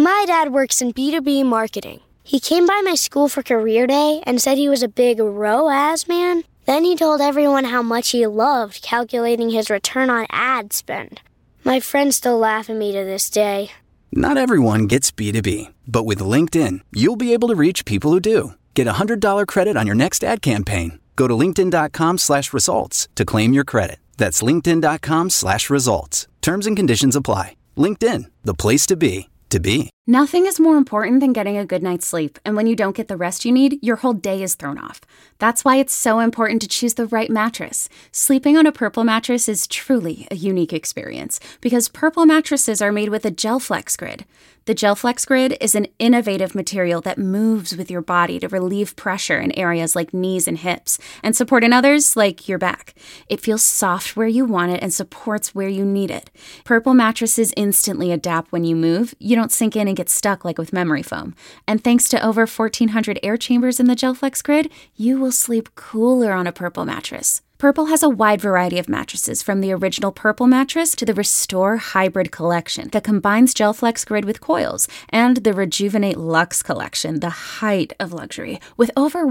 My dad works in B2B marketing. He came by my school for career day and said he was a big ROAS man. Then he told everyone how much he loved calculating his return on ad spend. My friends still laugh at me to this day. Not everyone gets B2B, but with LinkedIn, you'll be able to reach people who do. Get a $100 credit on your next ad campaign. Go to linkedin.com/results to claim your credit. That's linkedin.com/results. Terms and conditions apply. LinkedIn, the place to be, to be. Nothing is more important than getting a good night's sleep, and when you don't get the rest you need, your whole day is thrown off. That's why it's so important to choose the right mattress. Sleeping on a Purple mattress is truly a unique experience, because Purple mattresses are made with a GelFlex Grid. The GelFlex Grid is an innovative material that moves with your body to relieve pressure in areas like knees and hips, and support in others like your back. It feels soft where you want it and supports where you need it. Purple mattresses instantly adapt when you move. You don't sink in and get stuck like with memory foam. And thanks to over 1,400 air chambers in the GelFlex Grid, you will sleep cooler on a Purple mattress. Purple has a wide variety of mattresses, from the original Purple mattress to the Restore Hybrid collection that combines GelFlex Grid with coils, and the Rejuvenate Luxe collection, the height of luxury, with over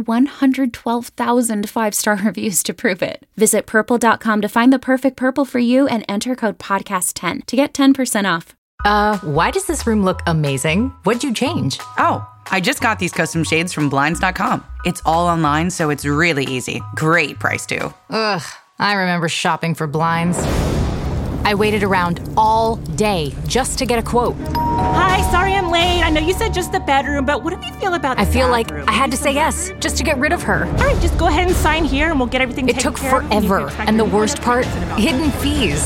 112,000 five-star reviews to prove it. Visit purple.com to find the perfect Purple for you and enter code podcast10 to get 10% off. Why does this room look amazing? What'd you change? Oh, I just got these custom shades from Blinds.com. It's all online, so it's really easy. Great price, too. Ugh, I remember shopping for blinds. I waited around all day just to get a quote. Hi, sorry I'm late. I know you said just the bedroom, but what do you feel about the I feel bathroom? like I had to say yes just to get rid of her. All right, just go ahead and sign here and we'll get everything taken care of. It took forever, and the worst part, hidden fees.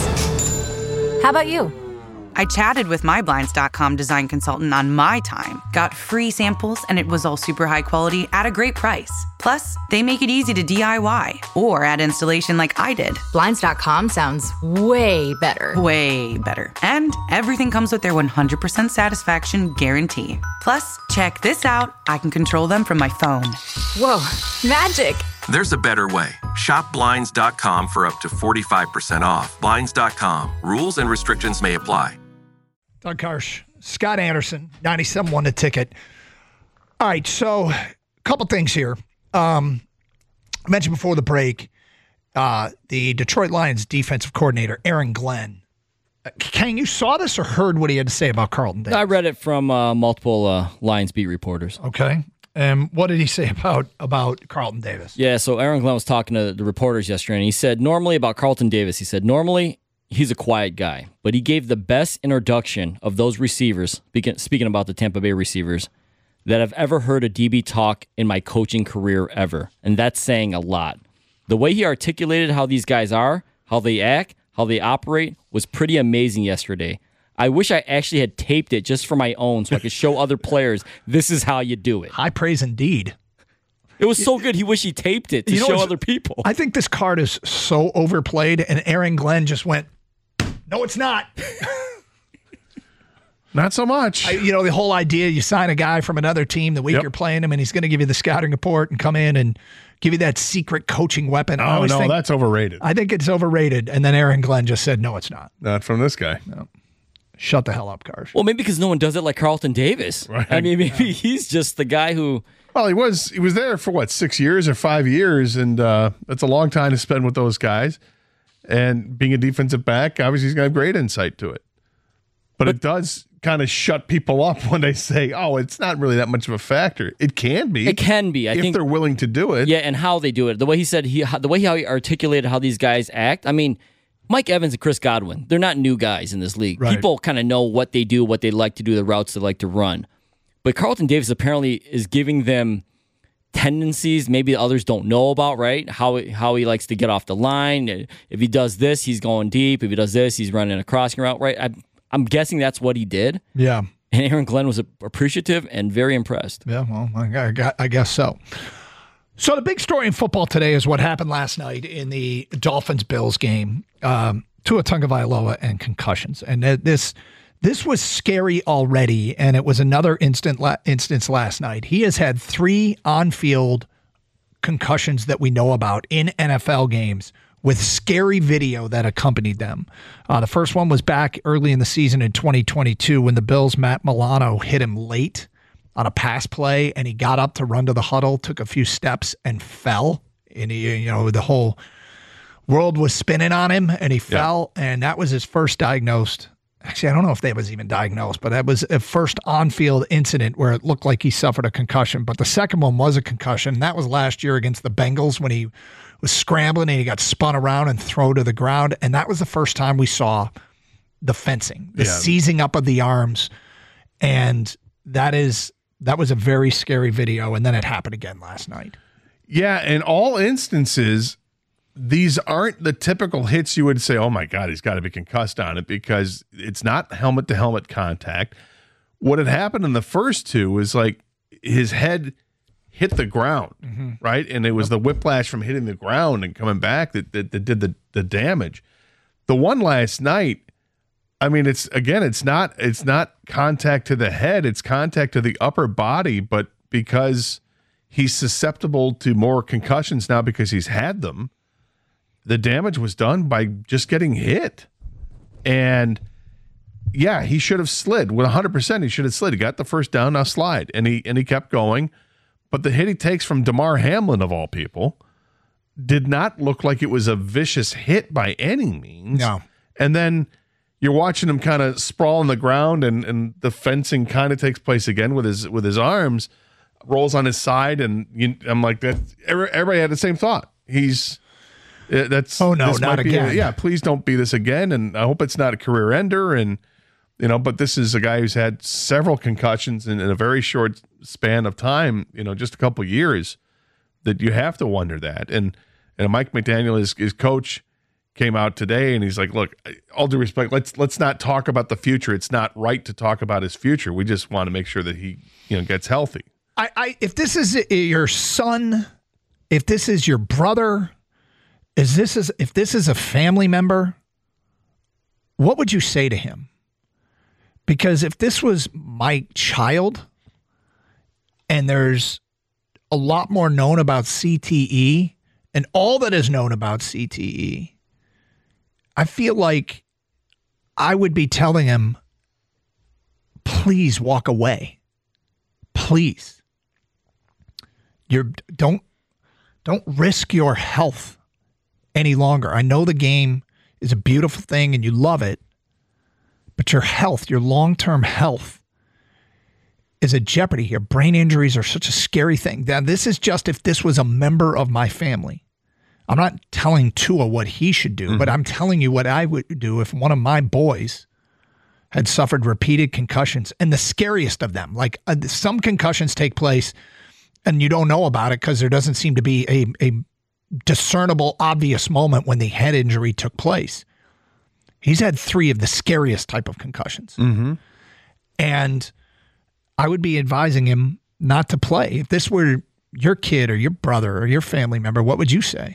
How about you? I chatted with my Blinds.com design consultant on my time, got free samples, and it was all super high quality at a great price. Plus, they make it easy to DIY or add installation like I did. Blinds.com sounds way better. Way better. And everything comes with their 100% satisfaction guarantee. Plus, check this out. I can control them from my phone. Whoa, magic. There's a better way. Shop Blinds.com for up to 45% off. Blinds.com. Rules and restrictions may apply. Doug Karsch, Scott Anderson, 97 won the ticket. All right, so a couple things here. I mentioned before the break, the Detroit Lions defensive coordinator, Aaron Glenn. Ken, you saw this or heard what he had to say about Carlton Davis? I read it from multiple Lions beat reporters. Okay. And what did he say about Carlton Davis? Yeah, so Aaron Glenn was talking to the reporters yesterday, and he said normally about Carlton Davis, he said normally he's a quiet guy, but he gave the best introduction of those receivers, speaking about the Tampa Bay receivers, that I've ever heard a DB talk in my coaching career ever. And that's saying a lot. The way he articulated how these guys are, how they act, how they operate was pretty amazing yesterday. I wish I actually had taped it just for my own so I could show other players this is how you do it. High praise indeed. It was so good. He wished he taped it to show other people. I think this card is so overplayed, and Aaron Glenn just went, no, it's not. Not so much. The whole idea, you sign a guy from another team the week you're playing him, and he's going to give you the scouting report and come in and give you that secret coaching weapon. Oh, no, that's overrated. I think it's overrated. And then Aaron Glenn just said, no, it's not. Not from this guy. No. Shut the hell up, Karsh. Well, maybe because no one does it like Carlton Davis. Right. I mean, maybe he's just the guy who... Well, he was there for, 6 years or 5 years, and that's a long time to spend with those guys. And being a defensive back, obviously he's got great insight to it. But it does kind of shut people up when they say, oh, it's not really that much of a factor. It can be. It can be. I think if they're willing to do it. Yeah, and how they do it. The way he said, the way how he articulated how these guys act. I mean, Mike Evans and Chris Godwin, they're not new guys in this league. Right. People kind of know what they do, what they like to do, the routes they like to run. But Carlton Davis apparently is giving them tendencies maybe others don't know about, right? How he likes to get off the line. If he does this, he's going deep. If he does this, he's running a crossing route, right? I'm guessing that's what he did. Yeah. And Aaron Glenn was appreciative and very impressed. Yeah, well, I guess so. So the big story in football today is what happened last night in the Dolphins-Bills game. Tua Tagovailoa and concussions. And this was scary already, and it was another instance last night. He has had 3 on-field concussions that we know about in NFL games with scary video that accompanied them. The first one was back early in the season in 2022 when the Bills' Matt Milano hit him late on a pass play, and he got up to run to the huddle, took a few steps, and fell. And the whole world was spinning on him, and he fell, and that was his first diagnosed. Actually, I don't know if that was even diagnosed, but that was a first on-field incident where it looked like he suffered a concussion. But the second one was a concussion. That was last year against the Bengals when he was scrambling and he got spun around and thrown to the ground. And that was the first time we saw the fencing, the seizing up of the arms. And that was a very scary video. And then it happened again last night. Yeah, in all instances, these aren't the typical hits you would say, oh my God, he's got to be concussed on it, because it's not helmet-to-helmet contact. What had happened in the first two was like his head hit the ground, right? And it was the whiplash from hitting the ground and coming back that did the damage. The one last night, I mean, it's not contact to the head, it's contact to the upper body, but because he's susceptible to more concussions now because he's had them, the damage was done by just getting hit. And yeah, he should have slid. With 100%, he should have slid. He got the first down, now slide. And he kept going. But the hit he takes from Damar Hamlin, of all people, did not look like it was a vicious hit by any means. No. And then you're watching him kind of sprawl on the ground, and the fencing kind of takes place again with his arms, rolls on his side, and I'm like, that. Everybody had the same thought. Not again. Please don't be this again, and I hope it's not a career ender. And but this is a guy who's had several concussions in a very short span of time. Just a couple of years. That you have to wonder that. And Mike McDaniel, his coach, came out today and he's like, look, all due respect, let's not talk about the future. It's not right to talk about his future. We just want to make sure that he gets healthy. If this is your son, if this is your brother, if this is a family member, what would you say to him? Because if this was my child and there's a lot more known about CTE and all that is known about CTE, I feel like I would be telling him, please walk away. Please. Don't risk your health any longer. I know the game is a beautiful thing and you love it, but your health, your long-term health is at jeopardy here. Brain injuries are such a scary thing. Now, this is just if this was a member of my family. I'm not telling Tua what he should do, but I'm telling you what I would do if one of my boys had suffered repeated concussions. And the scariest of them, like some concussions take place and you don't know about it because there doesn't seem to be a discernible, obvious moment when the head injury took place. He's had 3 of the scariest type of concussions. And I would be advising him not to play. If this were your kid or your brother or your family member, what would you say?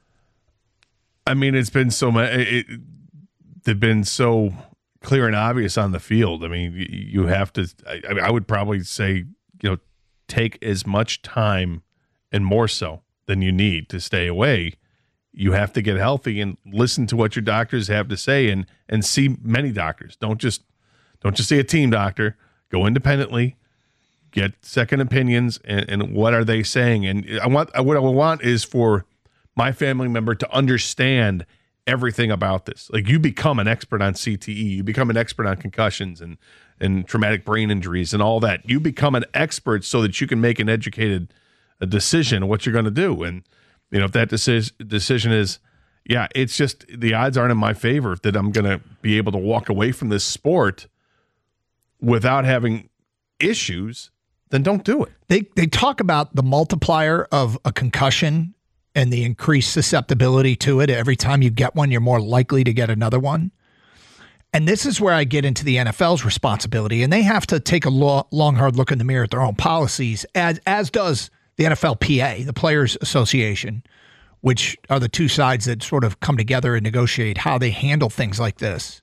I mean, it's been they've been so clear and obvious on the field. I mean, you have to, I would probably say, take as much time and more so than you need to stay away. You have to get healthy and listen to what your doctors have to say and see many doctors. Don't just see a team doctor. Go independently, get second opinions, and what are they saying? And what I want is for my family member to understand everything about this. Like, you become an expert on CTE, you become an expert on concussions and traumatic brain injuries and all that. You become an expert so that you can make an educated decision on what you're going to do. And if that decision is, it's just the odds aren't in my favor that I'm going to be able to walk away from this sport without having issues, then don't do it. They talk about the multiplier of a concussion and the increased susceptibility to it. Every time you get one, you're more likely to get another one. And this is where I get into the NFL's responsibility. And they have to take a long, hard look in the mirror at their own policies, as does the NFLPA, the Players Association, which are the two sides that sort of come together and negotiate how they handle things like this.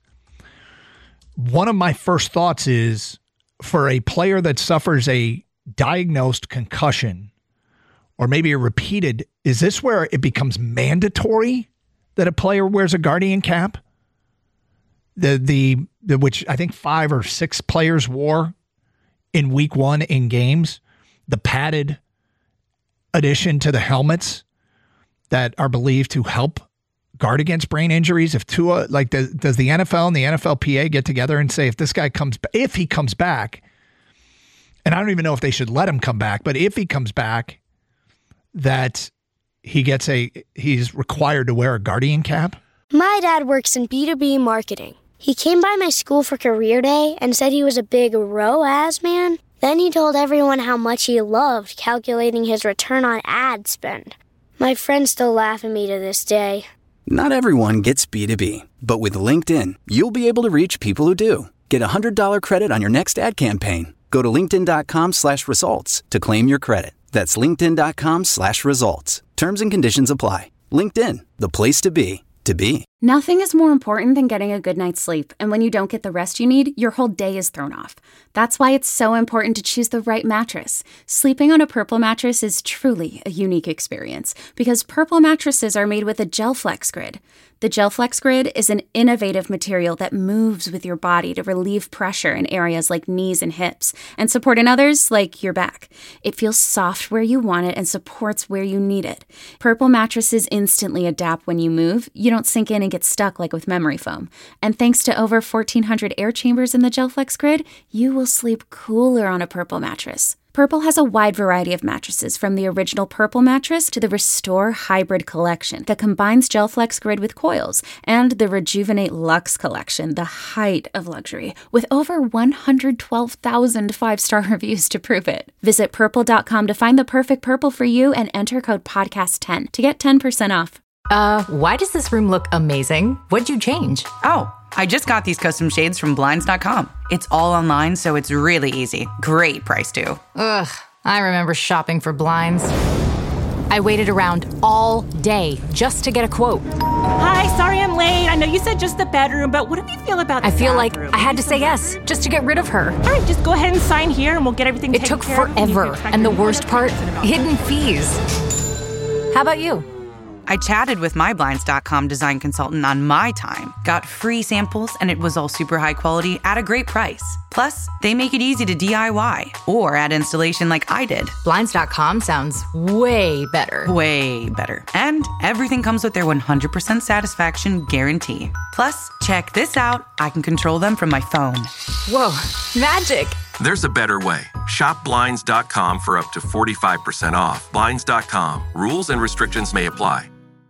One of my first thoughts is, for a player that suffers a diagnosed concussion or maybe a repeated, is this where it becomes mandatory that a player wears a Guardian cap? The which I think 5 or 6 players wore in week 1 in games. The padded addition to the helmets that are believed to help guard against brain injuries. If Tua, like, does the NFL and the NFLPA get together and say, if he comes back, and I don't even know if they should let him come back, but if he comes back, that he's required to wear a Guardian cap? My dad works in B2B marketing. He came by my school for career day and said he was a big ROAS man. Then he told everyone how much he loved calculating his return on ad spend. My friends still laugh at me to this day. Not everyone gets B2B, but with LinkedIn, you'll be able to reach people who do. Get a $100 credit on your next ad campaign. Go to linkedin.com/results to claim your credit. That's linkedin.com/results. Terms and conditions apply. LinkedIn, the place to be. Nothing is more important than getting a good night's sleep, and when you don't get the rest you need, your whole day is thrown off. That's why it's so important to choose the right mattress. Sleeping on a Purple mattress is truly a unique experience because Purple mattresses are made with a GelFlex Grid. The GelFlex Grid is an innovative material that moves with your body to relieve pressure in areas like knees and hips and support in others like your back. It feels soft where you want it and supports where you need it. Purple mattresses instantly adapt when you move. You don't sink in and get stuck like with memory foam. And thanks to over 1,400 air chambers in the GelFlex Grid, you will sleep cooler on a Purple mattress. Purple has a wide variety of mattresses, from the original Purple mattress to the Restore Hybrid collection that combines GelFlex Grid with coils, and the Rejuvenate Luxe collection, the height of luxury, with over 112,000 5-star reviews to prove it. Visit Purple.com to find the perfect Purple for you and enter code PODCAST10 to get 10% off. Why does this room look amazing? What'd you change? Oh, I just got these custom shades from Blinds.com. It's all online, so it's really easy. Great price, too. Ugh, I remember shopping for blinds. I waited around all day just to get a quote. Hi, sorry I'm late. I know you said just the bedroom, but what do you feel about the I feel bathroom? like I had to say yes just to get rid of her. All right, just go ahead and sign here and we'll get everything taken care of. It took forever, and the worst part, hidden fees. How about you? I chatted with my Blinds.com design consultant on my time, got free samples, and it was all super high quality at a great price. Plus, they make it easy to DIY or add installation like I did. Blinds.com sounds way better. Way better. And everything comes with their 100% satisfaction guarantee. Plus, check this out. I can control them from my phone. Whoa, magic. There's a better way. Shop Blinds.com for up to 45% off. Blinds.com. Rules and restrictions may apply.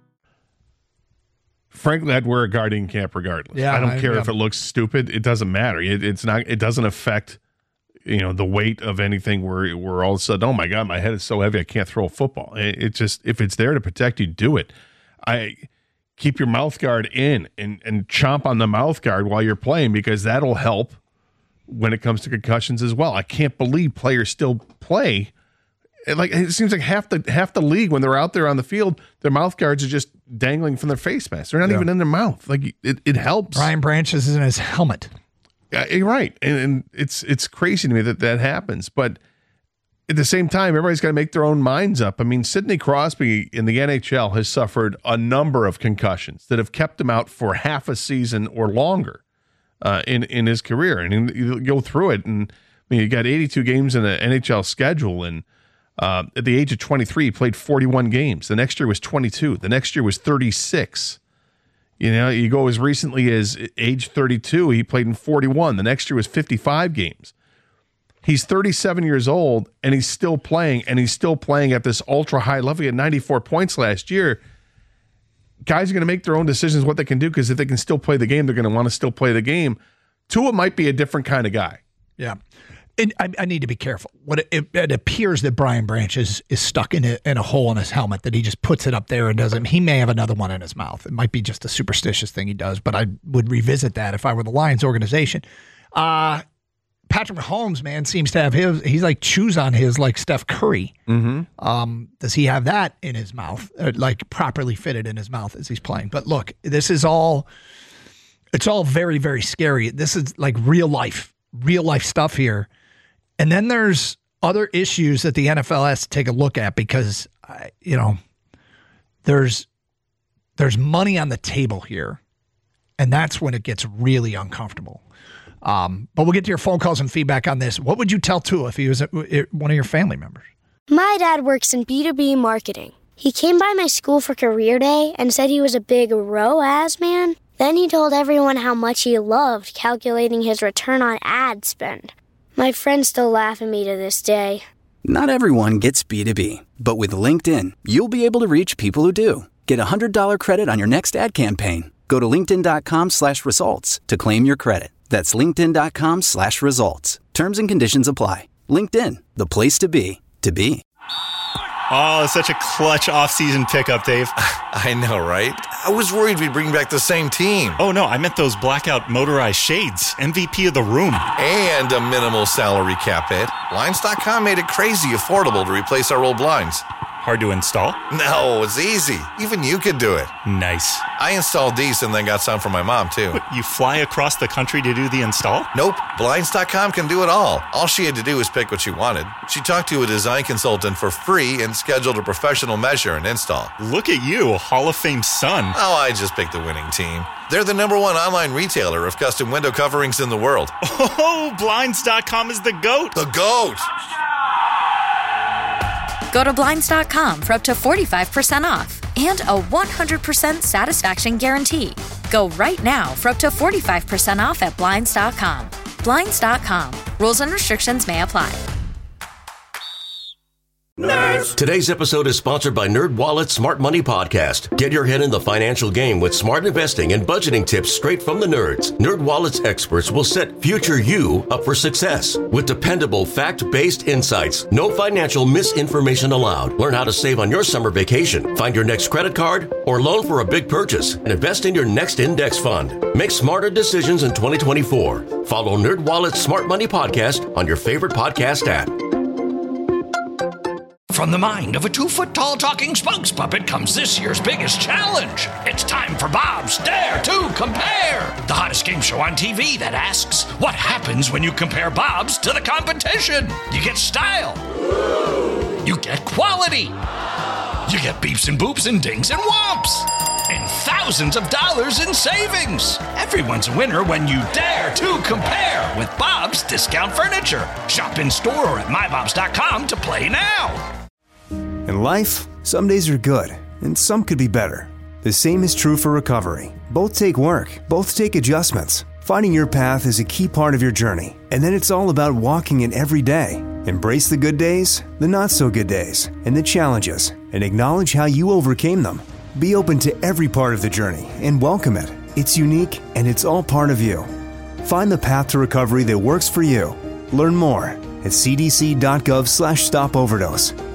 Frankly, I'd wear a Guardian cap regardless. Yeah, I don't care if it looks stupid. It doesn't matter. It's not. It doesn't affect, the weight of anything where all of a sudden, oh my God, my head is so heavy I can't throw a football. It just, if it's there to protect you, do it. Keep your mouth guard in and chomp on the mouth guard while you're playing, because that'll help when it comes to concussions as well. I can't believe players still play. It seems like half the league, when they're out there on the field, their mouth guards are just dangling from their face masks. They're not even in their mouth. Like, it helps. Brian Branch is in his helmet. Yeah, you're right. And it's crazy to me that happens. But at the same time, everybody's got to make their own minds up. I mean, Sidney Crosby in the NHL has suffered a number of concussions that have kept him out for half a season or longer in his career. And you go through it, and you got 82 games in the NHL schedule, and at the age of 23, he played 41 games. The next year was 22. The next year was 36. You go as recently as age 32, he played in 41. The next year was 55 games. He's 37 years old, and he's still playing, at this ultra-high level. He had 94 points last year. Guys are going to make their own decisions what they can do, because if they can still play the game, they're going to want to still play the game. Tua might be a different kind of guy. Yeah. And I need to be careful. It appears that Brian Branch is stuck in a hole in his helmet, that he just puts it up there and doesn't. He may have another one in his mouth. It might be just a superstitious thing he does, but I would revisit that if I were the Lions organization. Patrick Mahomes, man, seems to have he's like chews on his like Steph Curry. Mm-hmm. Does he have that in his mouth, like properly fitted in his mouth as he's playing? But look, it's all very, very scary. This is like real life stuff here. And then there's other issues that the NFL has to take a look at, because, there's there's money on the table here, and that's when it gets really uncomfortable. But we'll get to your phone calls and feedback on this. What would you tell Tua if he was one of your family members? My dad works in B2B marketing. He came by my school for career day and said he was a big ROAS man. Then he told everyone how much he loved calculating his return on ad spend. My friends still laugh at me to this day. Not everyone gets B2B, but with LinkedIn, you'll be able to reach people who do. Get a $100 credit on your next ad campaign. Go to linkedin.com/results to claim your credit. That's linkedin.com/results. Terms and conditions apply. LinkedIn, the place to be, to be. Oh, such a clutch off-season pickup, Dave. I know, right? I was worried we'd bring back the same team. Oh, no, I meant those blackout motorized shades. MVP of the room. And a minimal salary cap hit. Blinds.com made it crazy affordable to replace our old blinds. Hard to install? No, it's easy. Even you could do it. Nice. I installed these and then got some for my mom, too. What, you fly across the country to do the install? Nope. Blinds.com can do it all. All she had to do was pick what she wanted. She talked to a design consultant for free and scheduled a professional measure and install. Look at you, Hall of Fame son. Oh, I just picked the winning team. They're the #1 online retailer of custom window coverings in the world. Oh, Blinds.com is the GOAT. The GOAT! Go to Blinds.com for up to 45% off and a 100% satisfaction guarantee. Go right now for up to 45% off at Blinds.com. Blinds.com. Rules and restrictions may apply. Nerds. Today's episode is sponsored by NerdWallet's Smart Money Podcast. Get your head in the financial game with smart investing and budgeting tips straight from the nerds. NerdWallet's experts will set future you up for success with dependable, fact-based insights. No financial misinformation allowed. Learn how to save on your summer vacation, find your next credit card, or loan for a big purchase, and invest in your next index fund. Make smarter decisions in 2024. Follow NerdWallet's Smart Money Podcast on your favorite podcast app. From the mind of a 2-foot-tall talking Spugs puppet comes this year's biggest challenge. It's time for Bob's Dare to Compare, the hottest game show on TV that asks, what happens when you compare Bob's to the competition? You get style. You get quality. You get beeps and boops and dings and whomps. And thousands of dollars in savings. Everyone's a winner when you dare to compare with Bob's Discount Furniture. Shop in store or at mybobs.com to play now. In life, some days are good, and some could be better. The same is true for recovery. Both take work, both take adjustments. Finding your path is a key part of your journey, and then it's all about walking it every day. Embrace the good days, the not-so-good days, and the challenges, and acknowledge how you overcame them. Be open to every part of the journey and welcome it. It's unique, and it's all part of you. Find the path to recovery that works for you. Learn more at cdc.gov/stopoverdose.